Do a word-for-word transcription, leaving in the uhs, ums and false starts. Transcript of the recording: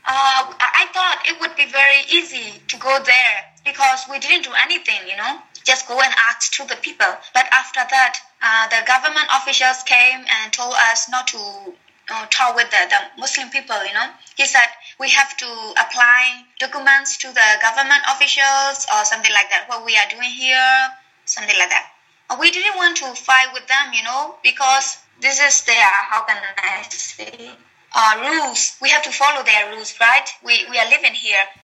Uh, I thought it would be very easy to go there because we didn't do anything, you know, just go and ask to the people. But after that, uh, the government officials came and told us not to uh, talk with the, the Muslim people, you know. He said we have to apply documents to the government officials or something like that, what we are doing here, something like that. Uh, we didn't want to fight with them, you know, because this is their, how can I say, uh, rules. We have to follow their rules, right? We, we are living here.